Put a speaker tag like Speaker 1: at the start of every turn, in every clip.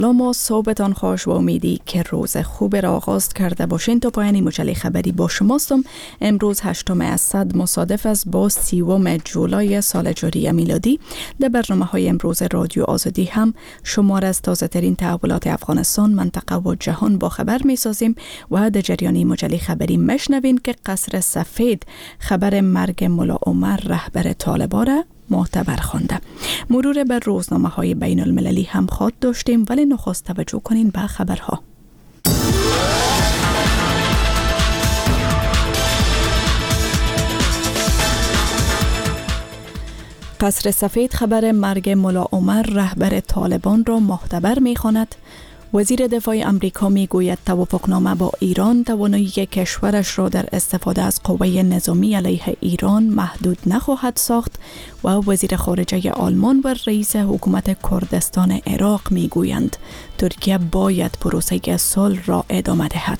Speaker 1: سلام صحبتان خوش و امیدی که روز خوب را آغاز کرده باشین. تا پایان مجله خبری با شماستم. امروز 8 اسد مصادف است با 30 جولای سال جاری میلادی. در برنامه‌های امروز رادیو آزادی هم شمار از تازه ترین تحولات افغانستان، منطقه و جهان با خبر می سازیم و در جریان مجله خبری مشنوین که قصر سفید خبر مرگ ملا عمر رهبر طالبان را معتبر خوانده. مرور بر روزنامه‌های بین المللی هم خواهد داشتیم، ولی نخست توجه کنین به خبرها. قصر سفید خبر مرگ ملا عمر رهبر طالبان را معتبر می‌خواند. وزیر دفاع امریکا میگوید توافقنامه با ایران توانایی کشورش را در استفاده از قوه نظامی علیه ایران محدود نخواهد ساخت و وزیر خارجه آلمان و رئیس حکومت کردستان عراق میگویند ترکیه باید پروسه صلح را ادامه دهد.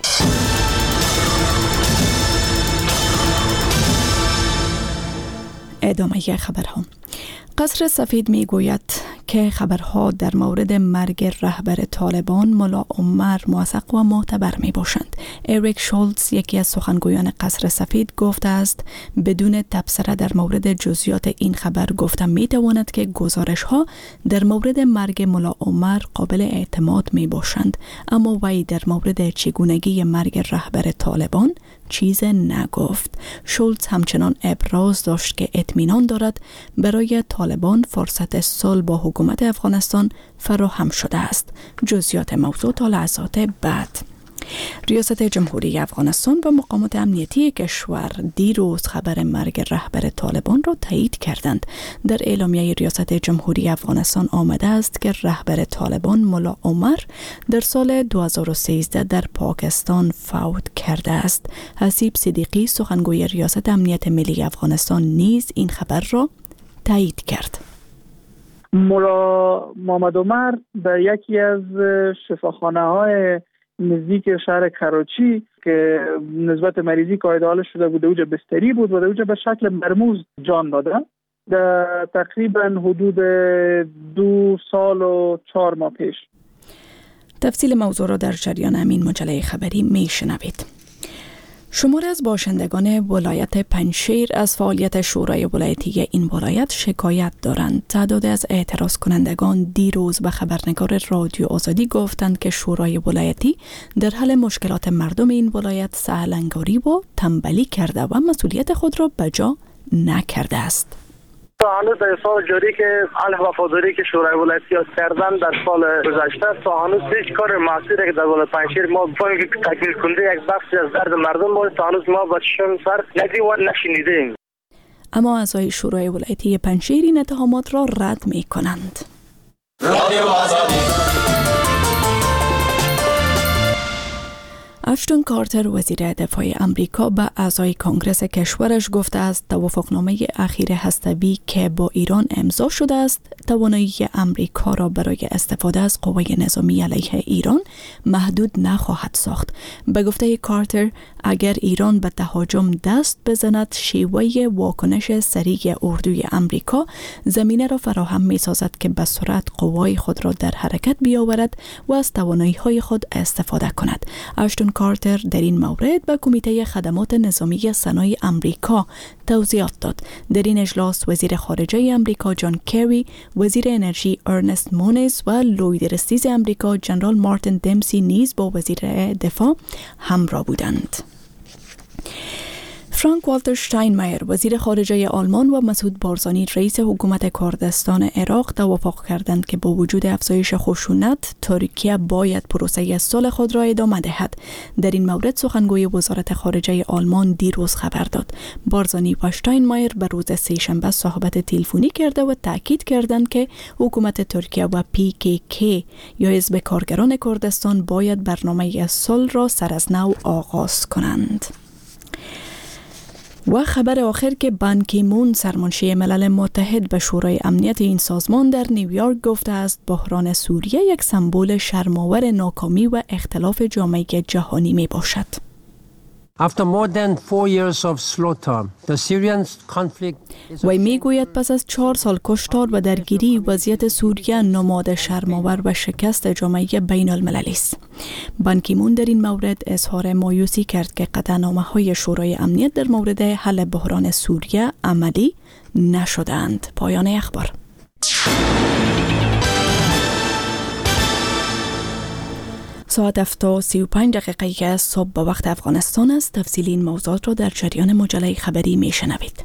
Speaker 1: ادامه خبرها. قصر سفید میگوید که خبرها در مورد مرگ رهبر طالبان ملا عمر موثق و معتبر می باشند. اریک شولتز، یکی از سخنگویان قصر سفید، گفته است بدون تبصره در مورد جزئیات این خبر گفته می تواند که گزارش ها در مورد مرگ ملا عمر قابل اعتماد می باشند، اما وی در مورد چگونگی مرگ رهبر طالبان چیز نگفت. شولتز همچنان ابراز داشت که اطمینان دارد برای طالبان فرصت صلح با حکومت افغانستان فراهم شده است. جزئیات موضوع تا لحظات بعد. ریاست جمهوری افغانستان و مقامات امنیتی کشور دیروز خبر مرگ رهبر طالبان را تایید کردند. در اعلامیه ریاست جمهوری افغانستان آمده است که رهبر طالبان ملا عمر در سال 2013 در پاکستان فوت کرده است. حسیب صدیقی، سخنگوی ریاست امنیت ملی افغانستان، نیز این خبر را تایید کرد.
Speaker 2: ملا محمد عمر در یکی از شفاخانه‌های نزدیک شهر کراچی که نسبت مریضی قاعده حالش شده بود، اوجا بستری بود و اوجا به شکل مرموز جان داده. در تقریبا حدود 2 سال و 4 ماه پیش.
Speaker 1: تفصیل موضوع را در جریان همین مجله خبری میشنوید. شمار از باشندگان ولایت پنجشیر از فعالیت شورای ولایتی این ولایت شکایت دارند. تعداد از اعتراض کنندگان دیروز به خبرنگار رادیو آزادی گفتند که شورای ولایتی در حل مشکلات مردم این ولایت سهلنگاری و تنبلی کرده و مسئولیت خود را به جا نکرده است.
Speaker 3: تا هنوز در سال جاری که علیه وفاداری که شورای ولایتی کردن در سال گذشته، تا هنوز هیچ کار محصولی که در ولایت پنجشیر ما بفهمیم که تکمیل کننده یک بخشی از درد مردم بود، تا هنوز ما با چشم سر ندیدیم و نشنیدیم.
Speaker 1: اما اعضای شورای ولایتی پنجشیر این اتهامات را رد می کنند. اشتون کارتر، وزیر دفاع امریکا، به اعضای کنگرس کشورش گفته است توافقنامه اخیر هسته‌ای که با ایران امضا شده است توانایی امریکا را برای استفاده از قوه نظامی علیه ایران محدود نخواهد ساخت. به گفته کارتر اگر ایران به تهاجم دست بزند، شیوه واکنش سریع اردوی امریکا زمینه را فراهم می سازد که به سرعت قوای خود را در حرکت بیاورد و از توانایی‌های خود استفاده کند. اشتون کارتر در این مورد به کمیته خدمات نظامی صنایع امریکا توضیحات داد. در این اجلاس وزیر خارجه امریکا جان کری، وزیر انرژی ارنست مونیز و لوید رستیز امریکا جنرال مارتین دمسی نیز با وزیر دفاع همراه بودند. فرانک والتر شتاینمایر، وزیر خارجه آلمان، و مسعود بارزانی، رئیس حکومت کردستان عراق توافق کردند که با وجود افزایش خشونت ترکیه باید پروسه صلح خود را ادامه دهد. در این مورد سخنگوی وزارت خارجه آلمان دیروز خبر داد. بارزانی و شتاینمایر به روز سه‌شنبه صحبت تلفنی کرده و تاکید کردند که حکومت ترکیه و PKK یا حزب کارگران کردستان باید برنامه صلح را سر از نو آغاز کنند. و خبر آخر که بان کی مون، سرمنشی ملل متحد، به شورای امنیت این سازمان در نیویورک گفته است بحران سوریه یک سمبل شرم‌آور ناکامی و اختلاف جامعه جهانی می باشد.
Speaker 4: After more than 4 years of slaughter, the Syrian conflict
Speaker 1: وی میگوید پس از 4 سال کشتار و درگیری وضعیت سوریه نماد شرم‌آور و شکست جامعه بین المللی است. بان کی مون در این مورد اظهار مایوسی کرد که قطعنامه‌های شورای امنیت در مورد حل بحران سوریه عملی نشدند. پایان اخبار. ساعت 7:35 که صبح به وقت افغانستان است. تفصیل این موضوعات را در جریان مجله خبری میشنوید.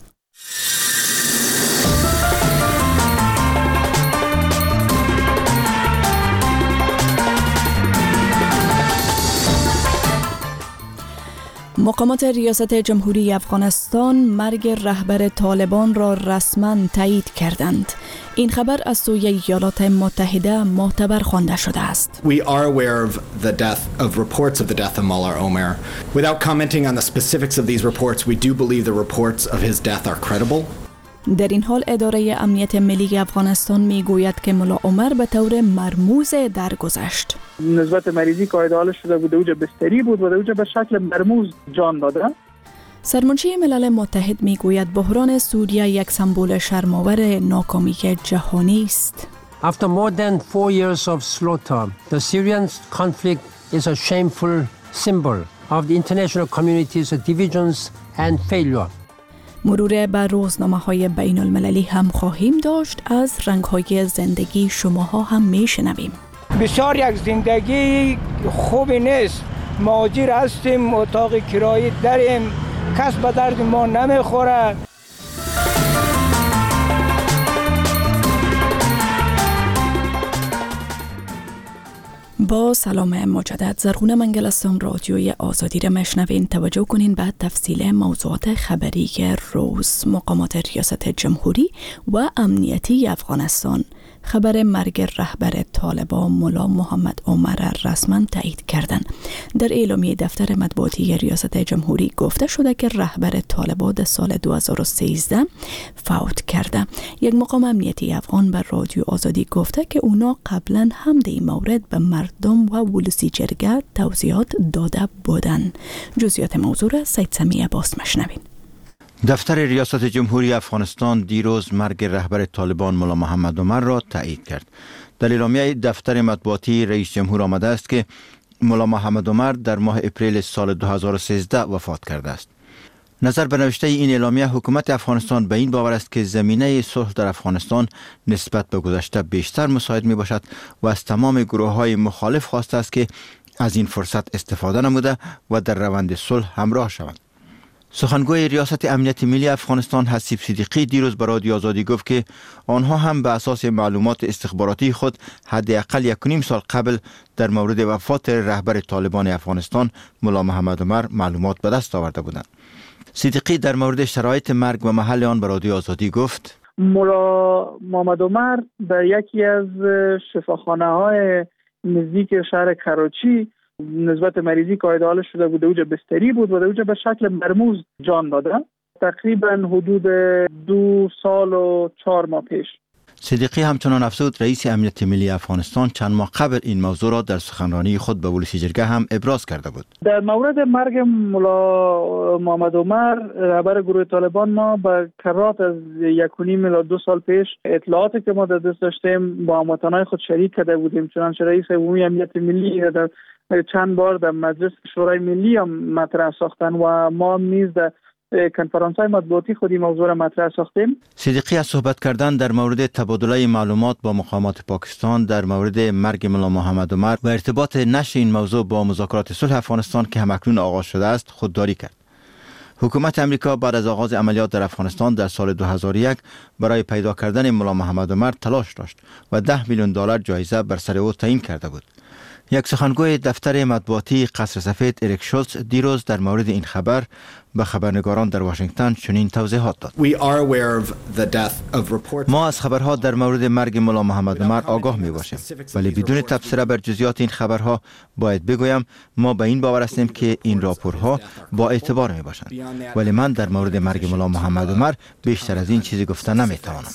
Speaker 1: مقامات ریاست جمهوری افغانستان مرگ رهبر طالبان را رسما تایید کردند. این خبر از سوی ایالات متحده معتبر خوانده شده است.
Speaker 5: We are aware of reports of the death of Mullah Omar. Without commenting on the specifics of these reports, we do believe the reports of his death are credible.
Speaker 1: در این حال اداره امنیت ملی افغانستان میگوید که ملا عمر به طور مرموز درگذشت.
Speaker 2: نسبت مریضی قاعده حال شده بود، اوجا بستری بود و اوجا به شکل مرموز جان داده.
Speaker 1: سرمنشی ملل متحد میگوید بحران سوریه یک سمبل شرم‌آور ناکامی جهانی است.
Speaker 4: After more than 4 years of slaughter, the Syrian conflict is a shameful symbol of the international community's divisions and failure.
Speaker 1: مرور بر روزنامه‌های بین المللی هم خواهیم داشت. از رنگ‌های زندگی شماها هم میشنویم.
Speaker 6: بسیار یک زندگی خوبی نیست. مهاجر هستیم، اتاق کرایه داریم، کس به درد ما نمیخوره. با سلام مجدد، زرغونه منگل هستم. رادیوی آزادی را میشنوین. توجه کنین به تفصیل موضوعات خبری روز. مقامات ریاست جمهوری و امنیتی افغانستان خبر مرگ رهبر طالبان ملا محمد عمر را رسما تایید کردند. در اعلامیه دفتر مطبوعاتی ریاست جمهوری گفته شده که رهبر طالبان در سال 2013 فوت کرده. یک مقام امنیتی افغان بر رادیو آزادی گفته که اونا قبلا هم در این مورد به مردم و ولسی جرگه توضیحات داده بودند. جزئیات موضوع را سید سمیع عباس مشنوین.
Speaker 7: دفتر ریاست جمهوری افغانستان دیروز مرگ رهبر طالبان ملا محمد عمر را تایید کرد. در اعلامیه دفتر مطبوعاتی رئیس جمهور آمده است که ملا محمد عمر در ماه اپریل سال 2013 وفات کرده است. نظر به نوشته این اعلامیه، حکومت افغانستان به این باور است که زمینه صلح در افغانستان نسبت به گذشته بیشتر مساعد می باشد و از تمام گروه‌های مخالف خواسته است که از این فرصت استفاده نموده و در روند صلح همراه شوند. سخنگوی ریاست امنیت ملی افغانستان حسیب صدیقی دیروز به رادیو آزادی گفت که آنها هم به اساس معلومات استخباراتی خود حداقل 1.5 سال قبل در مورد وفات رهبر طالبان افغانستان ملا محمد عمر معلومات به دست آورده بودند. صدیقی در مورد شرایط مرگ و محل آن به رادیو آزادی گفت:
Speaker 2: ملا محمد عمر در یکی از شفاخانه‌های نزدیک شهر کراچی نسبت مریضی قاعده حال شده بود، اوجا بستری بود و اوجا به شکل مرموز جان داده. تقریبا حدود 2 سال و 4 ماه پیش.
Speaker 7: صدیقی همچنان افزود رئیس امنیت ملی افغانستان چند ماه قبل این موضوع را در سخنرانی خود به ولسی جرگه هم ابراز کرده بود.
Speaker 2: در مورد مرگ ملا محمد عمر رهبر گروه طالبان ما به کرات از 1.5 الی 2 سال پیش اطلاعاتی که ما در دست داشتیم با هموطنان خود شریک کرده بودیم. چنانچه رئیس عمومی امنیت ملی در چند بار در مجلس شورای ملی هم مطرح ساختن و ما نیز در کنفرانس‌های مطبوعاتی خودی موضوع را مطرح ساختیم.
Speaker 7: صدیقی از صحبت کردن در مورد تبادله معلومات با مقامات پاکستان در مورد مرگ ملا محمد عمر و ارتباط نشر این موضوع با مذاکرات صلح افغانستان که همکنون آغاز شده است خودداری کرد. حکومت امریکا بعد از آغاز عملیات در افغانستان در سال 2001 برای پیدا کردن ملا محمد عمر تلاش داشت و $10 میلیون جایزه بر سر او تعیین کرده بود. یک سخنگوی دفتر مطبوعاتی قصر سفید اریک شولتز دیروز در مورد این خبر به خبرنگاران در واشنگتن چنین توضیحات داد: ما از خبرها در مورد مرگ ملا محمد عمر آگاه می باشیم، ولی بدون تبصره بر جزئیات این خبرها باید بگویم ما به این باور هستیم که این راپورها با اعتبار می باشند، ولی من در مورد مرگ ملا محمد عمر بیشتر از این چیزی گفته نمی توانم.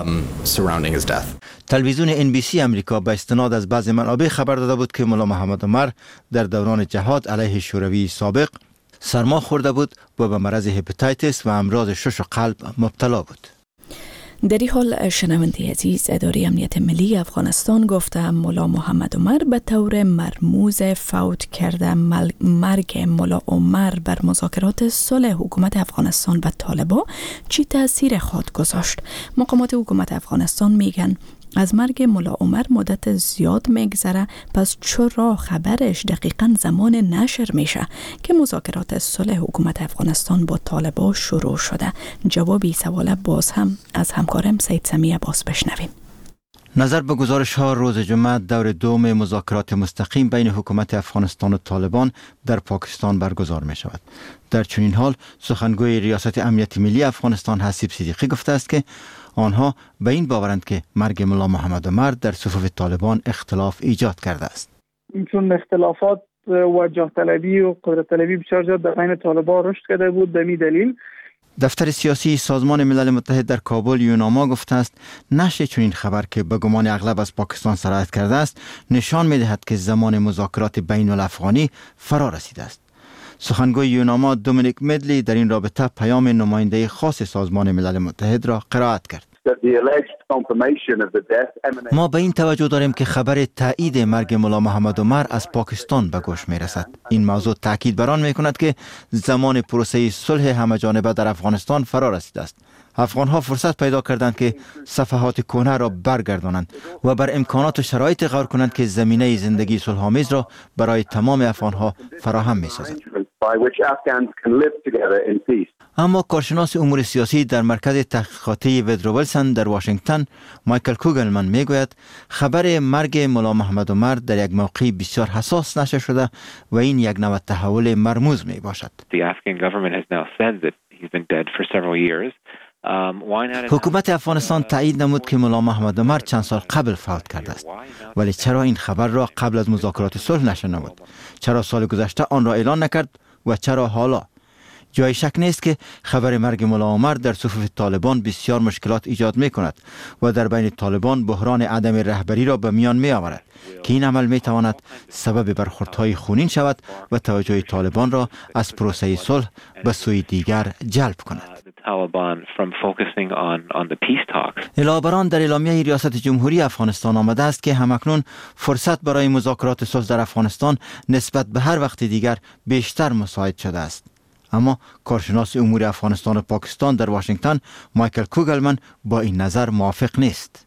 Speaker 7: تلویزیون NBC امریکا به استناد از بعض منابع خبر داده بود که ملا محمد عمر در دوران جهاد علیه شوروی سابق سرما خورده بود و به مرض هپاتیتس و امراض شش و قلب مبتلا بود.
Speaker 1: در این حال شنونده عزیز، اداره امنیت ملی افغانستان گفته ملا محمد عمر به طور مرموز فوت کرده. مرگ ملا عمر بر مذاکرات صلح حکومت افغانستان و طالبان چی تأثیر خود گذاشت؟ مقامات حکومت افغانستان میگن از مرگ ملا عمر مدت زیاد میگذره، پس چرا خبرش دقیقاً زمان نشر میشه که مذاکرات صلح حکومت افغانستان با طالبان شروع شده؟ جوابی سوال باز هم از همکارم سید سمی عباس بشنویم.
Speaker 7: نظر به گزارش ها روز جمعه دور دوم مذاکرات مستقیم بین حکومت افغانستان و طالبان در پاکستان برگزار می شود. در چنین حال سخنگوی ریاست امنیت ملی افغانستان حسیب صدیقی گفته است که آنها به این باورند که مرگ ملا محمد عمر در صفوف طالبان اختلاف ایجاد کرده است.
Speaker 2: چون اختلافات و جاه طلبی و قدرت طلبی بسیار زیاد در بین طالبان رشد کرده بود، به این دلیل
Speaker 7: دفتر سیاسی سازمان ملل متحد در کابل یوناما گفته است نشر چنین خبر که به گمان اغلب از پاکستان سرایت کرده است نشان می‌دهد که زمان مذاکرات بین الافغانی فرا رسیده است. سخنگوی یوناما دومینیک مدلی در این رابطه پیام نماینده خاص سازمان ملل متحد را قرائت کرد. ما به این توجه داریم که خبر تایید مرگ ملا محمد عمر از پاکستان به گوش می رسد. این موضوع تاکید بر آن می کند که زمان پروسه صلح همه‌جانبه در افغانستان فرا رسیده است. افغان‌ها فرصت پیدا کردند که صفحات کهنه را برگردانند و بر امکانات و شرایط غور کنند که زمینه زندگی صلح‌آمیز را برای تمام افغان‌ها فراهم می‌سازد. اما کارشناس امور سیاسی در مرکز تحقیقاتی وودرو ویلسون در واشنگتن مایکل کوگلمن میگوید خبر مرگ ملا محمد عمر در یک موقع بسیار حساس نشر شده و این یک نوع تحول مرموز می باشد. حکومت افغانستان تایید نمود که ملا محمد عمر چند سال قبل فوت کرده است، ولی چرا این خبر را قبل از مذاکرات صلح نشر نمود؟ چرا سال گذشته آن را اعلان نکرد و چرا حالا؟ جای شک نیست که خبر مرگ ملا عمر در صفوف طالبان بسیار مشکلات ایجاد می کند و در بین طالبان بحران عدم رهبری را به میان می آورد که این عمل می تواند سبب برخوردهای خونین شود و توجه طالبان را از پروسه صلح به سوی دیگر جلب کند. علاوه بر آن در اعلامیه ریاست جمهوری افغانستان آمده است که همکنون فرصت برای مذاکرات صلح در افغانستان نسبت به هر وقت دیگر بیشتر مساعد شده است. اما کارشناس امور افغانستان و پاکستان در واشنگتن مایکل کوگلمن با این نظر موافق نیست.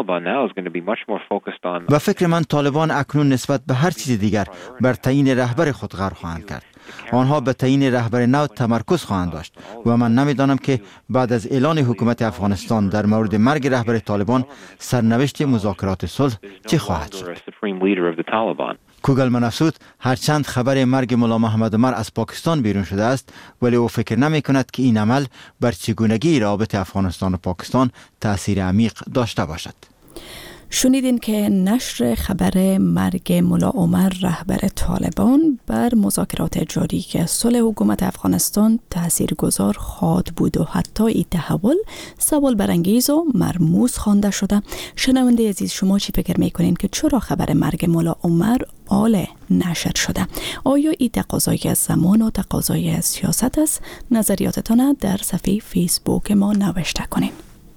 Speaker 7: و فکر من طالبان اکنون نسبت به هر چیز دیگر بر تعیین رهبر خود غور خواهند کرد. آنها به تعیین رهبر نو تمرکز خواهند داشت و من نمیدانم که بعد از اعلان حکومت افغانستان در مورد مرگ رهبر طالبان سرنوشت مذاکرات صلح چه خواهد شد. کوگلمن افزود هرچند خبر مرگ ملا محمد عمر از پاکستان بیرون شده است، ولی او فکر نمی کند که این عمل بر چگونگی روابط افغانستان و پاکستان تأثیر عمیق داشته باشد.
Speaker 1: شنیدین که نشر خبر مرگ ملا عمر رهبر طالبان بر مذاکرات جاری که صلح حکومت افغانستان تاثیرگذار خواهد بود و حتی این تحول سوال برانگیز و مرموز خوانده شده. شنونده عزیز، شما چی فکر میکنین که چرا خبر مرگ ملا عمر آل نشر شده؟ آیا این تقاضایی از زمان و تقاضایی از سیاست است؟ نظریاتتان در صفحه فیسبوک ما نوشته کنین.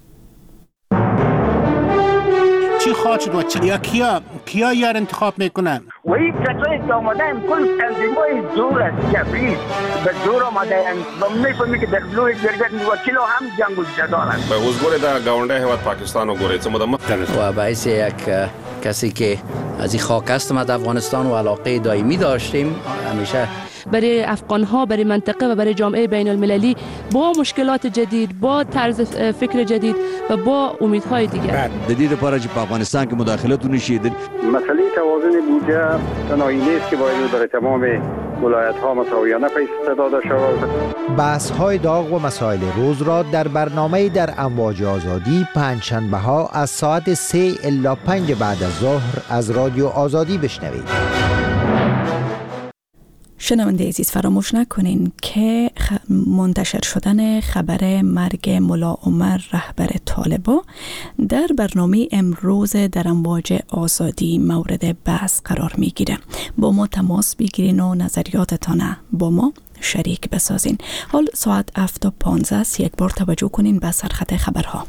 Speaker 8: چی خواهد شد و یا کیا یار انتخاب میکنن؟
Speaker 9: و این کسایی که آمده هم کل تنظیمای زور است، کفریست به زور آمده هم و میفهمی که در بلوی گرگت وکیل هم جنگ و جدال است.
Speaker 10: به وزگوری در گاونده هیواد پاکستان و گوری چمودم
Speaker 11: و باعث یک کسی که از این خاک هستم از افغانستان و علاقه دائمی داشتیم همیشه
Speaker 12: برای افغان‌ها، برای منطقه و برای جامعه بین المللی با مشکلات جدید، با طرز فکر جدید و با امیدهای دیگر.
Speaker 13: جدید لپاره چې په افغانستان کې مداخلت ونشي.
Speaker 14: مسئله توازن بودجه تنهایی نیست که باید برای تمام ولایت‌ها مساویانه پیش داده شود.
Speaker 15: بحث‌های داغ و مسائل روز را در برنامه در امواج آزادی پنجشنبه‌ها از ساعت 3 الی 5 بعد از ظهر از رادیو آزادی بشنوید.
Speaker 1: شنونده عزیز، فراموش نکنین که منتشر شدن خبر مرگ ملا عمر رهبر طالبان در برنامه امروز در امواج آزادی مورد بحث قرار میگیره. با ما تماس بگیرین و نظریاتتان با ما شریک بسازین. حال ساعت 7:15 است. یک بار توجه کنین به سرخط خبرها.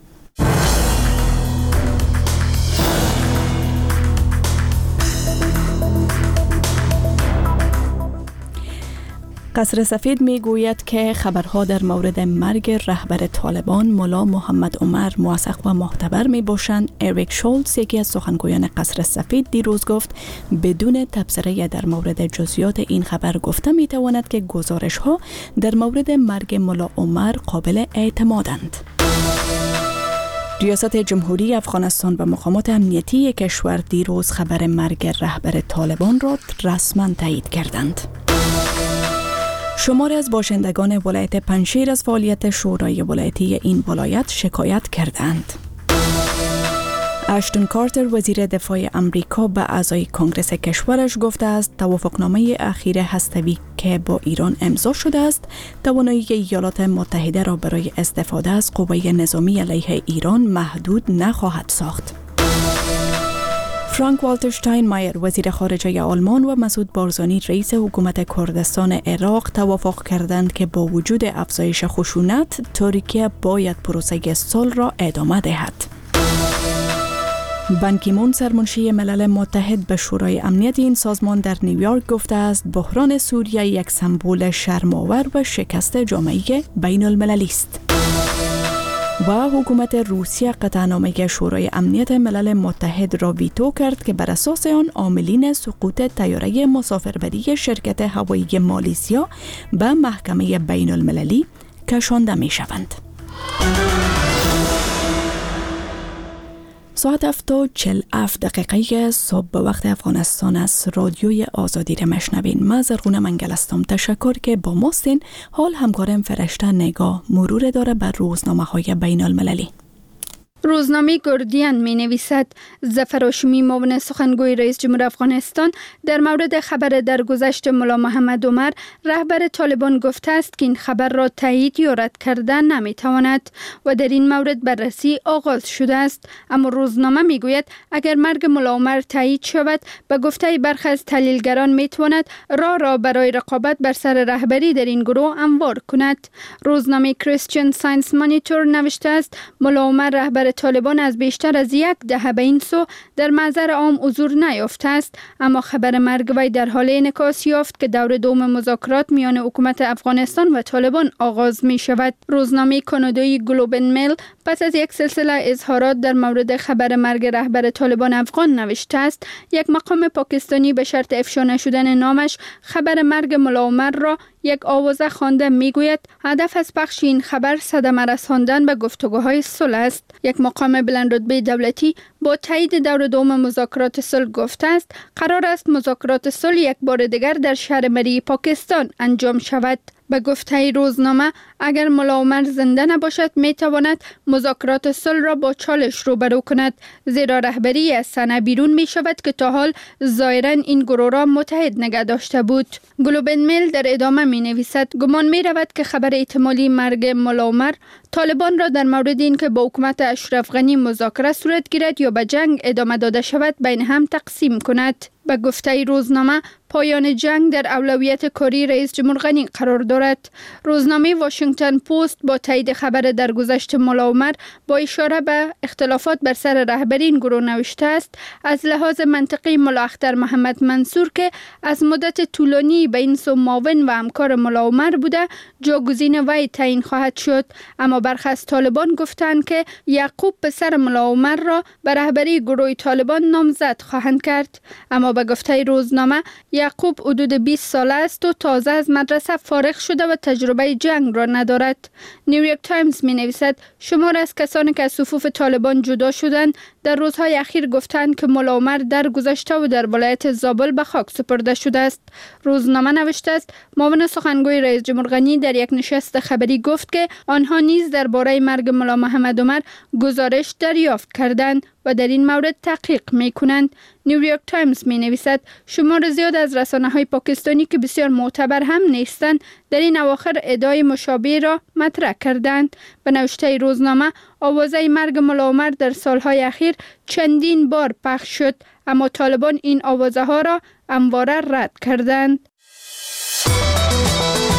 Speaker 1: قصر سفید می گوید که خبرها در مورد مرگ رهبر طالبان ملا محمد عمر موثق و معتبر می باشند. اریک شولتز، یکی از سخنگویان قصر سفید، دیروز گفت بدون تبصره در مورد جزئیات این خبر گفته می تواند که گزارش ها در مورد مرگ ملا عمر قابل اعتمادند. ریاست جمهوری افغانستان و مقامات امنیتی کشور دیروز خبر مرگ رهبر طالبان را رسما تایید کردند. شماری از باشندگان ولایت پنجشیر از فعالیت شورای ولایتی این ولایت شکایت کردند. اشتون کارتر، وزیر دفاع امریکا، به اعضای کنگرس کشورش گفته است توافقنامه اخیر هسته‌ای که با ایران امضا شده است توانایی ایالات متحده را برای استفاده از قوه نظامی علیه ایران محدود نخواهد ساخت. فرانک والتر شتاینمایر، وزیر خارجه آلمان، و مسعود بارزانی، رئیس حکومت کردستان عراق توافق کردند که با وجود افزایش خشونت، ترکیه باید پروسه صلح را ادامه دهد. بان کی مون، سرمنشی ملل متحد، به شورای امنیت این سازمان در نیویورک گفته است بحران سوریه یک سمبل شرم‌آور و شکست جامعه بین المللی است. و حکومت روسیه قطعنامه شورای امنیت ملل متحد را ویتو کرد که بر اساس آن عاملین سقوط طیاره مسافربری شرکت هوایی مالیزیا به محکمه بین المللی کشانده می شوند. ساعت 7:47 صبح به وقت افغانستان از رادیوی آزادی را مشنوین. من زرغونه منگل هستم. تشکر که با ماستین. حال همکارم فرشته نگاه مرور داره بر روزنامه‌های بین المللی.
Speaker 16: روزنامه گاردین می نویسد ظفر هاشمی، معاون سخنگوی رئیس جمهور افغانستان، در مورد خبر درگذشت ملا محمد عمر رهبر طالبان گفته است که این خبر را تایید یا رد کردن نمی تواند و در این مورد بررسی آغاز شده است. اما روزنامه می گوید اگر مرگ ملا عمر تایید شود، به گفته برخی از تحلیلگران می تواند راه برای رقابت بر سر رهبری در این گروه هموار کند. روزنامه کریستین ساینس مانیتور نوشته است ملا عمر رهبر طالبان از بیشتر از یک دهه به این سو در محضر عام حضور نیافته است، اما خبر مرگ وی در حال انعکاس یافت که دور دوم مذاکرات میان حکومت افغانستان و طالبان آغاز می شود. روزنامه کانادایی گلوب اند میل پس از یک سلسله اظهارات در مورد خبر مرگ رهبر طالبان افغان نوشته است یک مقام پاکستانی به شرط افشا نشدن نامش خبر مرگ ملا عمر را یک آوازه خوانده میگوید هدف از پخش این خبر صدمه رساندن به گفتگوهای صلح است. یک مقام بلند رتبه دولتی با تایید دور دوم مذاکرات صلح گفته است قرار است مذاکرات صلح یک بار دیگر در شهر مری پاکستان انجام شود. به گفته روزنامه اگر ملا عمر زنده نباشد می تواند مذاکرات صلح را با چالش روبرو کند، زیرا رهبری از صحنه بیرون می شود که تا حال ظاهرا این گروه را متحد نگه داشته بود. گلوب اند میل در ادامه می نویسد گمان می رود که خبر احتمالی مرگ ملا عمر طالبان را در مورد این که با حکومت اشرف غنی مذاکره صورت گیرد یا به جنگ ادامه داده شود بین هم تقسیم کند. به گفته روزنامه پایان جنگ در اولویت کاری رئیس جمهور غنی قرار دارد. روزنامه واشنگتن پست با تایید خبر درگذشت ملا عمر با اشاره به اختلافات بر سر رهبری این گروه نوشته است از لحاظ منطقی ملا اختر محمد منصور که از مدت طولانی به این سو معاون و همکار ملا عمر بوده جاگزین وی تعیین خواهد شد، اما برخی از طالبان گفتند که یعقوب پسر ملا عمر را به رهبری گروه طالبان نامزد خواهند کرد. اما به گفته روزنامه یعقوب حدود 20 ساله است و تازه از مدرسه فارغ شده و تجربه جنگ را ندارد. نیویورک تایمز می نویسد شمار از کسانی که از صفوف طالبان جدا شدند در روزهای اخیر گفتند که ملا عمر در گذشته و در ولایت زابل به خاک سپرده شده است. روزنامه نوشته است معاون سخنگوی رئیس جمهور غنی در یک نشست خبری گفت که آنها نیز درباره مرگ ملا محمد عمر گزارش دریافت کردند و در این مورد تحقیق می کنند. نیویورک تایمز می نویسد شمار زیاد از رسانه‌های پاکستانی که بسیار معتبر هم نیستند در این اواخر ادعای مشابه را مطرح کردند. به نوشته روزنامه آوازه مرگ ملا عمر در سالهای اخیر چندین بار پخش شد، اما طالبان این آوازه ها را همواره رد کردند.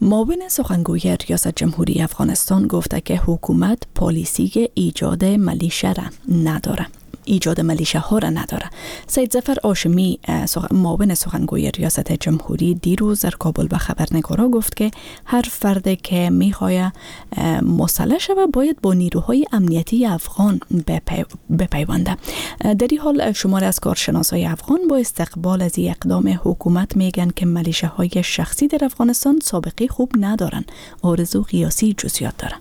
Speaker 1: معاون سخنگوی ریاست جمهوری افغانستان گفته که حکومت پالیسی ایجاد ملیشه ها را نداره. سید ظفر هاشمی معاون سخنگوی ریاست جمهوری دیروز در کابل به خبرنگارا گفت که هر فرد که میخواد مسلح شود باید با نیروهای امنیتی افغان بپیونده. در این حال شمار از کارشناسای افغان با استقبال از این اقدام حکومت میگن که ملیشه های شخصی در افغانستان سابقه خوب ندارن. آرزو قیاسی جزئیات داره.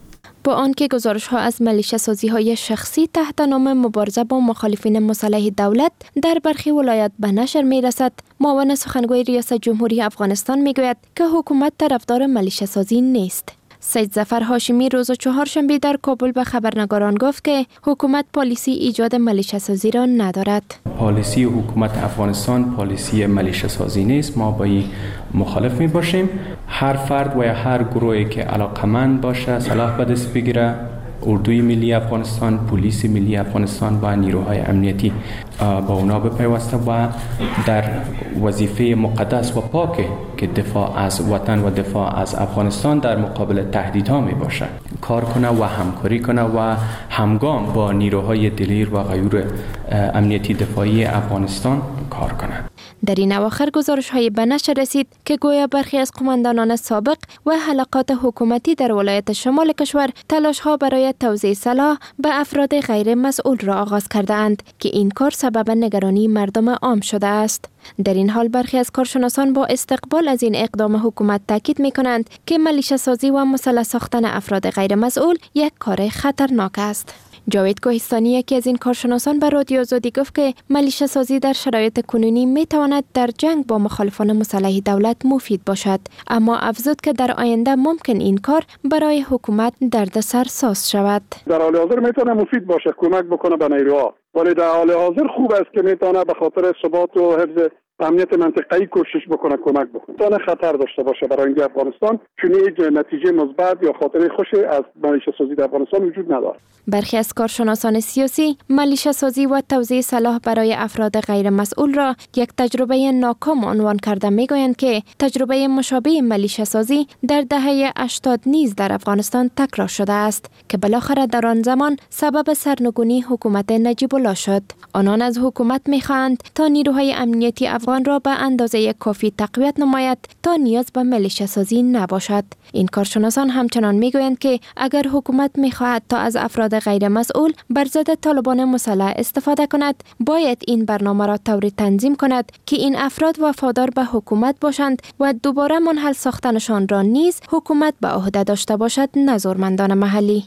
Speaker 17: با آنکه گزارش‌ها از ملیشه سازی‌های شخصی تحت نام مبارزه با مخالفین مسلح دولت در برخی ولایات به نشر می‌رسد، معاون سخنگوی ریاست جمهوری افغانستان می‌گوید که حکومت طرفدار ملیشه سازی نیست. سید ظفر هاشمی روز چهارشنبه در کابل به خبرنگاران گفت که حکومت پالیسی ایجاد ملیشه سازی را ندارد.
Speaker 18: پالیسی حکومت افغانستان پالیسی ملیشه سازی نیست. ما با این مخالف می باشیم. هر فرد و یا هر گروهی که علاقمند باشه سلاح به دست بگیره، اردوی ملی افغانستان، پلیس ملی افغانستان و نیروهای امنیتی با اونا بپیوسته و در وظیفه مقدس و پاک که دفاع از وطن و دفاع از افغانستان در مقابل تهدیدها می باشه کار کنه و همکاری کنه و همگام با نیروهای دلیر و غیور امنیتی دفاعی افغانستان کار کنه.
Speaker 17: در این اواخر گزارش‌های به نشر رسید که گویا برخی از قماندانان سابق و حلقات حکومتی در ولایت شمال کشور تلاش‌ها برای توزیع سلاح به افراد غیر مسئول را آغاز کرده‌اند که این کار سبب نگرانی مردم عام شده است. در این حال برخی از کارشناسان با استقبال از این اقدام حکومت تاکید می‌کنند که ملیشه سازی و مسلح ساختن افراد غیر مسئول یک کار خطرناک است. جاوید کوهستانی یکی از این کارشناسان به رادیو آزادی گفت که ملیشه سازی در شرایط کنونی می تواند در جنگ با مخالفان مسلح دولت مفید باشد، اما افزود که در آینده ممکن این کار برای حکومت دردسر ساز شود.
Speaker 14: در حال حاضر می تواند مفید باشه، کمک بکنه به نیروها، ولی در حال حاضر خوب است که می تواند به خاطر ثبات و حفظ امنیت منطقه‌ای کوشش بکنه کمک بکنه. تونه خطر داشته باشه برای اینکه افغانستان چون هیچ نتیجه مثبت یا خاطره خوشی از ملیشه سازی در افغانستان وجود نداره.
Speaker 17: برخی از کارشناسان سیاسی ملیشه سازی و توزیع سلاح برای افراد غیر مسئول را یک تجربه ناکام عنوان کرده میگویند که تجربه مشابه ملیشه سازی در دهه 80 نیز در افغانستان تکرار شده است که بالاخره در آن زمان سبب سرنگونی حکومت نجیب الله شد. آنان از حکومت میخواهند تا نیروهای امنیتی افغان را به اندازه کافی تقویت نماید تا نیاز به ملیشه سازی نباشد. این کارشناسان همچنان میگویند که اگر حکومت میخواهد تا از افراد غیر مسئول بر ضد طالبان مسلح استفاده کند، باید این برنامه را طوری تنظیم کند که این افراد وفادار به حکومت باشند و دوباره منحل ساختنشان را نیز حکومت به عهده داشته باشد، نه زورمندان محلی.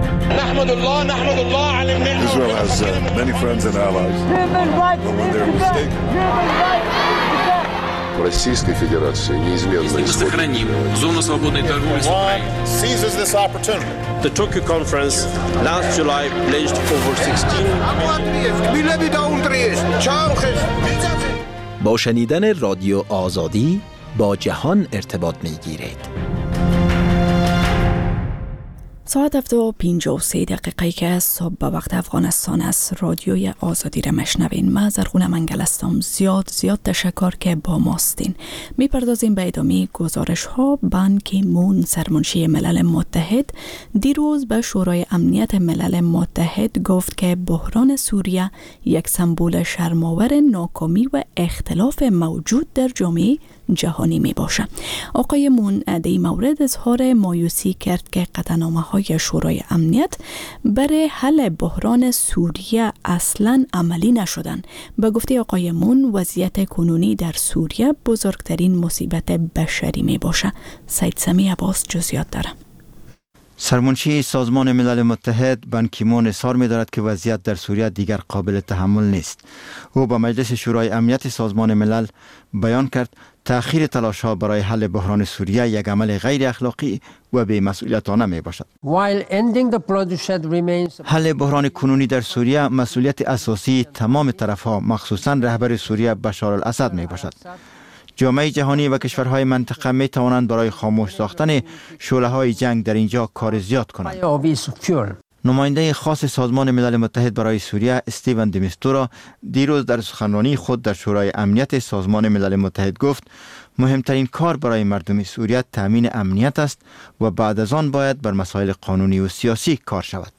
Speaker 19: نحمد الله على Israel has many friends and allies. But when they're mistaken. Российской Федерации неизменно
Speaker 20: сохраним зону свободной торговли с Украиной.
Speaker 19: Seizes this opportunity.
Speaker 20: The Tokyo conference last July pledged over 16.
Speaker 21: با شنیدن رادیو آزادی با جهان ارتباط می‌گیرید.
Speaker 1: ساعت 7:53 که صبح به وقت افغانستان است. رادیوی آزادی را مشنوین. من زرغونه منگل هستم. زیاد تشکر که با ماستین. میپردازیم به ادامه گزارش ها. بان کی مون سرمنشی ملل متحد دیروز به شورای امنیت ملل متحد گفت که بحران سوریه یک سمبل شرم‌آور ناکامی و اختلاف موجود در جامعه جهانی می باشه. آقای مون در این مورد اظهار مایوسی کرد که قطعنامه‌های شورای امنیت برای حل بحران سوریه اصلاً عملی نشدند. به گفته آقای مون وضعیت کنونی در سوریه بزرگترین مصیبت بشری می باشه. سید سمی عباس جزئیات داره.
Speaker 7: سرمنشی سازمان ملل متحد بان کی مون اظهار می‌دارد که وضعیت در سوریه دیگر قابل تحمل نیست. او با مجلس شورای امنیت سازمان ملل بیان کرد تأخیر تلاش‌ها برای حل بحران سوریه یک عمل غیر اخلاقی و بی‌مسئولیتانه میباشد. حل بحران کنونی در سوریه مسئولیت اساسی تمام طرف‌ها مخصوصاً رهبر سوریه بشار الاسد میباشد. جامعه جهانی و کشورهای منطقه می توانند برای خاموش ساختن شعله‌های جنگ در اینجا کار زیاد کنند. نماینده خاص سازمان ملل متحد برای سوریه استیون دی میستورا دیروز در سخنرانی خود در شورای امنیت سازمان ملل متحد گفت مهمترین کار برای مردم سوریه تامین امنیت است و بعد از آن باید بر مسائل قانونی و سیاسی کار شود.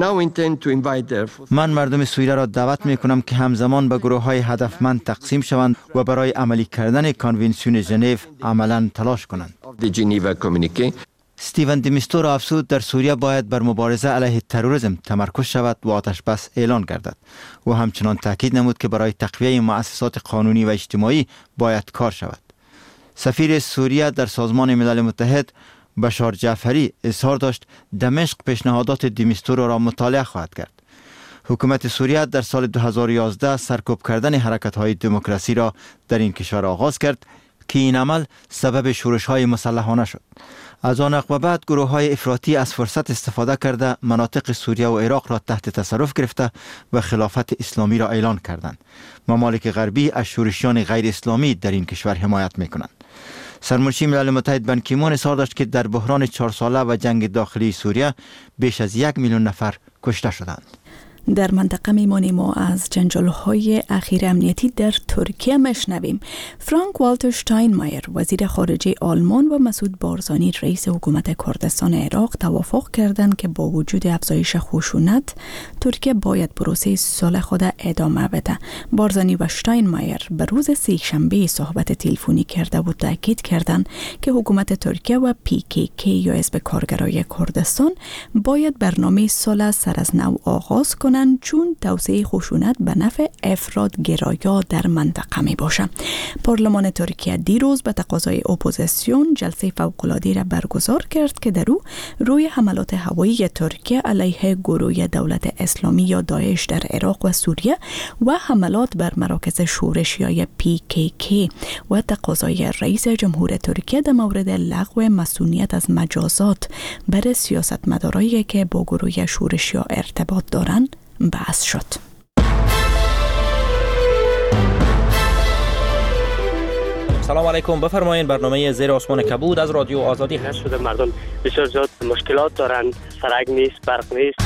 Speaker 7: من مردم سوریه را دعوت می کنم که همزمان به گروه های هدفمند تقسیم شوند و برای عملی کردن کنونسیون ژنو عملاً تلاش کنند. استیون دی میستورا افزود در سوریه باید بر مبارزه علیه تروریسم تمرکز شود و آتش بس اعلان گردد و همچنان تاکید نمود که برای تقویه مؤسسات قانونی و اجتماعی باید کار شود. سفیر سوریه در سازمان ملل متحد بشار جعفری اظهار داشت دمشق پیشنهادات دی میستورا را مطالعه خواهد کرد. حکومت سوریه در سال 2011 سرکوب کردن حرکت‌های دموکراسی را در این کشور آغاز کرد که این عمل سبب شورش‌های مسلحانه شد. از آن وقت بعد گروه‌های افراطی از فرصت استفاده کرده مناطق سوریه و عراق را تحت تصرف گرفته و خلافت اسلامی را اعلان کردند. ممالک غربی از شورشیان غیر اسلامی در این کشور حمایت می‌کنند. سرمنشی ملل متحد بن کی مون اظهار داشت که در بحران 4 ساله و جنگ داخلی سوریه بیش از 1 میلیون نفر کشته شدند.
Speaker 1: در منطقه میمانیم و از جنجال‌های اخیر امنیتی در ترکیه مشنویم. فرانک والتر شتاینمایر وزیر خارجه آلمان و مسعود بارزانی رئیس حکومت کردستان عراق توافق کردند که با وجود افزایش خشونت ترکیه باید پروسه صلح خود ادامه بده. بارزانی و شتاینمایر به روز سه‌شنبه صحبت تلفنی کرده و تاکید کردند که حکومت ترکیه و PKK یا حزب کارگرای کردستان باید برنامه صلح سر از نو آغاز کنند چون توسعه خشونت به نفع افراد گرایا در منطقه می باشه. پارلمان ترکیه دیروز به تقاضای اپوزیسیون جلسه فوق‌العاده را برگزار کرد که در او روی حملات هوایی ترکیه علیه گروه دولت اسلامی یا داعش در عراق و سوریه و حملات بر مراکز شورشیای PKK و تقاضای رئیس جمهور ترکیه در مورد لغو مسئولیت از مجازات بر سیاستمدارایی که با گروه شورشیا ارتباط دارند بحث شد.
Speaker 3: سلام علیکم، بفرمایید. برنامه زیر آسمان کبود از رادیو آزادی هست.
Speaker 22: شده مردم بسیار زیاد مشکلات دارند، سرک نیست، برق نیست.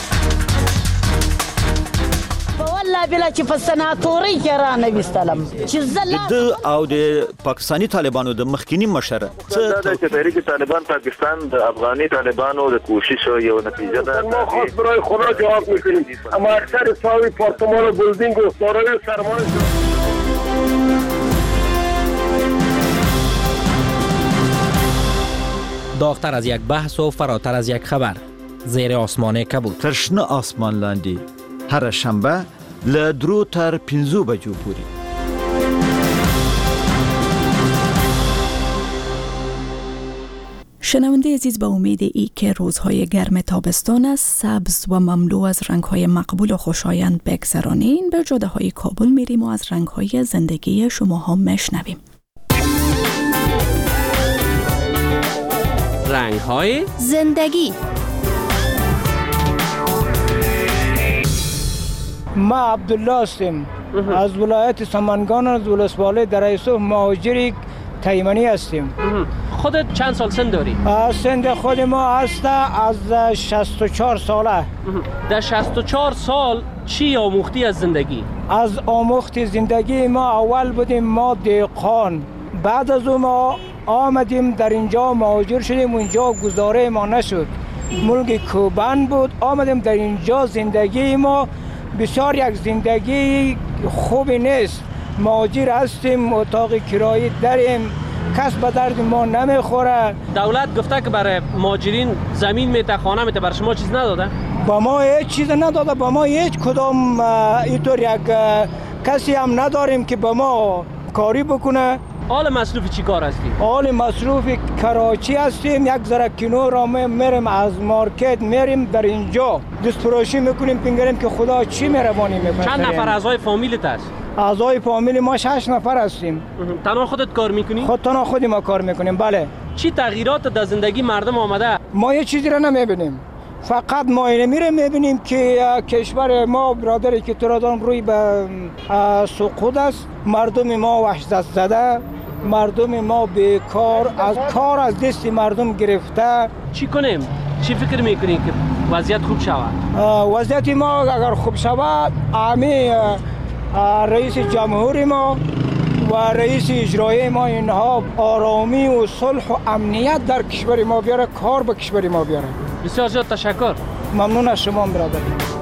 Speaker 23: والله بلا چې په سناتوري کې را نه وستلم چې
Speaker 24: د او د پاکستاني طالبانو د مخکینی مشر
Speaker 25: چې تحریک طالبان پاکستان د افغاني طالبانو د کوشش یو نتیجه ده.
Speaker 14: ما خاص برای خدا جواب میکنیم، اما اکثر ساوی پارتمان و بلدینگ و دارای سرمایه
Speaker 3: داغتر از یک بحث و فراتر از یک خبر. زیر آسمان کبود.
Speaker 24: ترشنه آسمان لاندی هر شنبه له 2 تر 5 بجو پوری.
Speaker 1: شنونده عزیز، به امید ای که روزهای گرم تابستان است سبز و مملو از رنگهای مقبول و خوشایند بگذرانیم. به جاده های کابل میریم و از رنگهای زندگی شماها مشنویم.
Speaker 21: رنگهای
Speaker 17: زندگی.
Speaker 26: ما عبدالله هستم از ولایت سمنگان، از ولسوالی در ایسو مهاجری تیمنی هستیم.
Speaker 3: خودت چند سال سن داری؟
Speaker 26: سن خود ما هست از 64 ساله.
Speaker 3: در 64 سال چی آموختی از زندگی؟
Speaker 26: از آموخت زندگی ما اول بودیم ما دهقان، بعد از اون ما آمدیم در اینجا مهاجر شدیم، اونجا گزاره ما نشد، ملک کوبن بود، آمدیم در اینجا. زندگی ما بسیار یک زندگی خوبی نیست، مهاجر هستیم، اتاق کرایی داریم، کس به درد ما نمیخوره.
Speaker 3: دولت گفته که برای مهاجرین زمین میده، خانه میده، برای شما چیز نداده؟
Speaker 26: با ما هیچ چیز نداده، با ما هیچ کدام اینطور یک کسی هم نداریم که با ما کاری بکنه.
Speaker 3: حال مصروف چی کار هستی؟
Speaker 26: حال مصروف کراچی هستیم، یک ذره کنو را میریم، از مارکت میریم در اینجا دست فروشی میکنیم، پینگریم که خدا چی مهربانی میکنه.
Speaker 3: چند نفر اعضای فامیلت هست؟
Speaker 26: اعضای فامیل ما 6 نفر هستیم.
Speaker 3: تنها خودت کار میکنی؟
Speaker 26: تنها خودی ما کار میکنیم. بله.
Speaker 3: چی تغییرات در زندگی مردم آمده؟
Speaker 26: ما یه چیزی را نمیبینیم، فقط ما اینه میره میبینیم که کشور ما برادری که ترادان روی به سقوط است، مردم ما وحشت زده، مردم ما بیکار، از کار از دست مردم گرفته.
Speaker 3: چی کنیم؟ چی فکر میکنین که
Speaker 2: وضعیت خوب شود؟
Speaker 26: وضعیت ما اگر خوب شود امی رئیس جمهوری ما و رئیس اجرایی ما اینها آرامی و صلح و امنیت در کشور ما بیاره، کار به کشور ما بیاره.
Speaker 2: بسیار زیاد تشکر.
Speaker 26: ممنون از شما برادر.